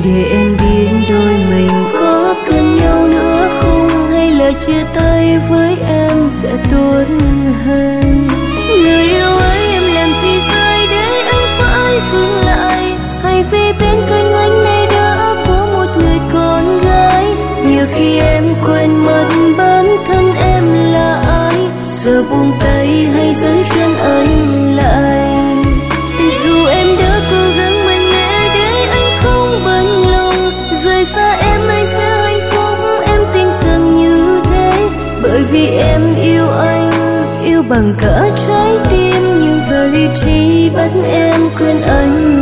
để em biết đôi mình có cần nhau nữa không, hay là chia tay với em sẽ tốt hơn. Người yêu ơi, em làm gì sai để anh phải dừng lại, hay vì bên cạnh anh này đã có một người con gái. Nhiều khi em quên mất bản thân em là ai, giờ buông tay hay giữ chân anh lại. Dù em đã cố gắng mạnh mẽ để anh không bận lòng, rời xa em anh sẽ hạnh phúc, em tin rằng như thế. Bởi vì em yêu anh, yêu bằng cả trái tim, nhưng giờ lý trí bắt em quên anh.